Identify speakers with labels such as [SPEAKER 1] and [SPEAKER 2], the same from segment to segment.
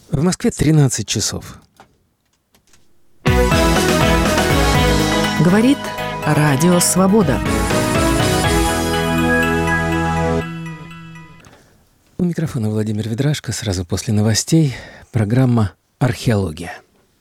[SPEAKER 1] В Москве 13 часов.
[SPEAKER 2] Говорит Радио Свобода.
[SPEAKER 1] У микрофона Владимир Ведрашко. Сразу после новостей программа «Археология».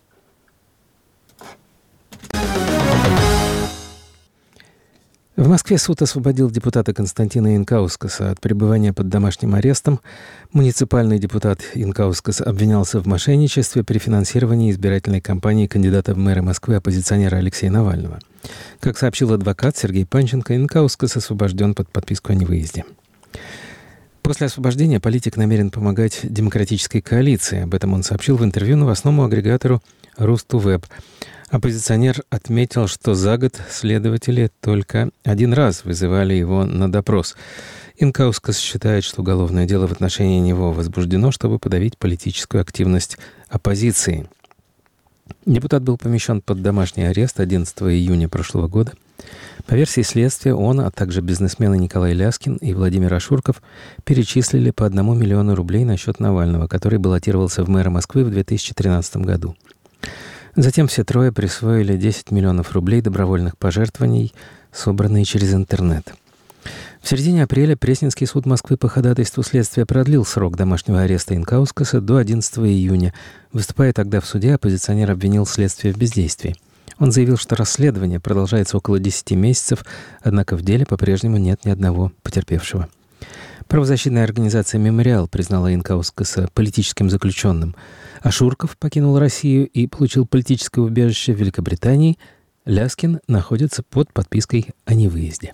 [SPEAKER 1] В Москве суд освободил депутата Константина Инкаускаса от пребывания под домашним арестом. Муниципальный депутат Инкаускас обвинялся в мошенничестве при финансировании избирательной кампании кандидата в мэры Москвы оппозиционера Алексея Навального. Как сообщил адвокат Сергей Панченко, Инкаускас освобожден под подписку о невыезде. После освобождения политик намерен помогать демократической коалиции. Об этом он сообщил в интервью новостному агрегатору Русту-Веб. Оппозиционер отметил, что за год следователи только один раз вызывали его на допрос. Инкаускас считает, что уголовное дело в отношении него возбуждено, чтобы подавить политическую активность оппозиции. Депутат был помещен под домашний арест 11 июня прошлого года. По версии следствия, он, а также бизнесмены Николай Ляскин и Владимир Ашурков перечислили по 1 миллиону рублей на счет Навального, который баллотировался в мэра Москвы в 2013 году. Затем все трое присвоили 10 миллионов рублей добровольных пожертвований, собранные через интернет. В середине апреля Пресненский суд Москвы по ходатайству следствия продлил срок домашнего ареста Инкаускаса до 11 июня. Выступая тогда в суде, оппозиционер обвинил следствие в бездействии. Он заявил, что расследование продолжается около 10 месяцев, однако в деле по-прежнему нет ни одного потерпевшего. Правозащитная организация «Мемориал» признала Инкаускаса политическим заключенным. Ашурков покинул Россию и получил политическое убежище в Великобритании. Ляскин находится под подпиской о невыезде.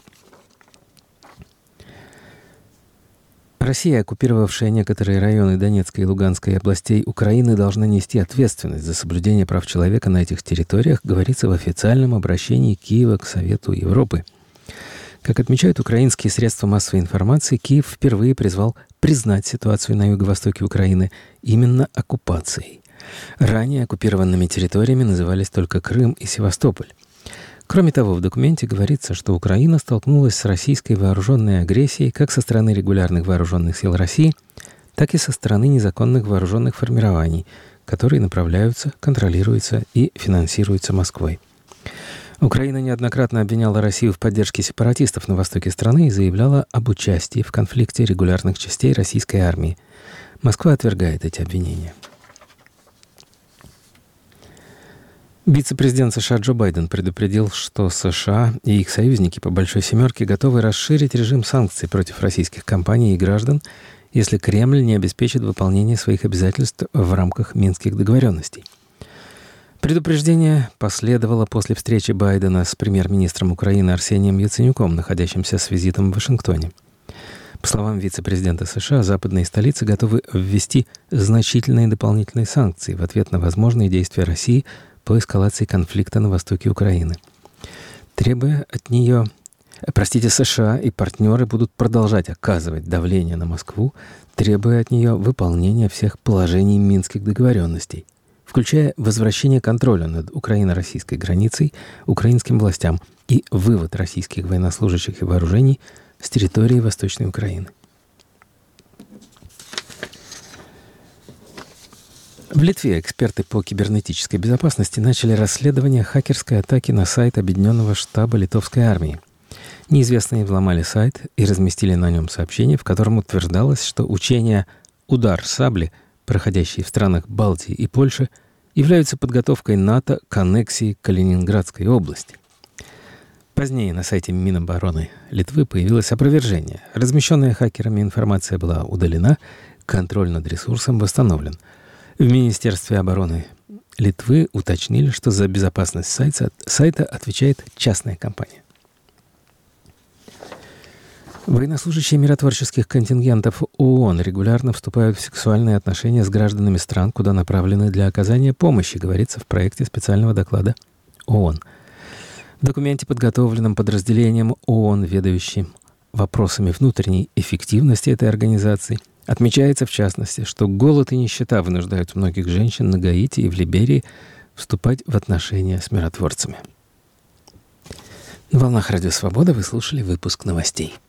[SPEAKER 1] Россия, оккупировавшая некоторые районы Донецкой и Луганской областей Украины, должна нести ответственность за соблюдение прав человека на этих территориях, говорится в официальном обращении Киева к Совету Европы. Как отмечают украинские средства массовой информации, Киев впервые призвал признать ситуацию на юго-востоке Украины именно оккупацией. Ранее оккупированными территориями назывались только Крым и Севастополь. Кроме того, в документе говорится, что Украина столкнулась с российской вооруженной агрессией как со стороны регулярных вооруженных сил России, так и со стороны незаконных вооруженных формирований, которые направляются, контролируются и финансируются Москвой. Украина неоднократно обвиняла Россию в поддержке сепаратистов на востоке страны и заявляла об участии в конфликте регулярных частей российской армии. Москва отвергает эти обвинения. Вице-президент США Джо Байден предупредил, что США и их союзники по «Большой семерке» готовы расширить режим санкций против российских компаний и граждан, если Кремль не обеспечит выполнение своих обязательств в рамках Минских договоренностей. Предупреждение последовало после встречи Байдена с премьер-министром Украины Арсением Яценюком, находящимся с визитом в Вашингтоне. По словам вице-президента США, западные столицы готовы ввести значительные дополнительные санкции в ответ на возможные действия России по эскалации конфликта на востоке Украины. Требуя от нее, США и партнеры будут продолжать оказывать давление на Москву, требуя от нее выполнения всех положений Минских договоренностей, включая возвращение контроля над украино-российской границей украинским властям и вывод российских военнослужащих и вооружений с территории Восточной Украины. В Литве эксперты по кибернетической безопасности начали расследование хакерской атаки на сайт Объединенного штаба литовской армии. Неизвестные взломали сайт и разместили на нем сообщение, в котором утверждалось, что учения «Удар сабли», проходящие в странах Балтии и Польши, являются подготовкой НАТО к аннексии Калининградской области. Позднее на сайте Минобороны Литвы появилось опровержение. Размещенная хакерами информация была удалена, контроль над ресурсом восстановлен. В Министерстве обороны Литвы уточнили, что за безопасность сайта отвечает частная компания. Военнослужащие миротворческих контингентов ООН регулярно вступают в сексуальные отношения с гражданами стран, куда направлены для оказания помощи, говорится в проекте специального доклада ООН. В документе, подготовленном подразделением ООН, ведающим вопросами внутренней эффективности этой организации, отмечается в частности, что голод и нищета вынуждают многих женщин на Гаити и в Либерии вступать в отношения с миротворцами. На волнах Радио Свобода вы слушали выпуск новостей.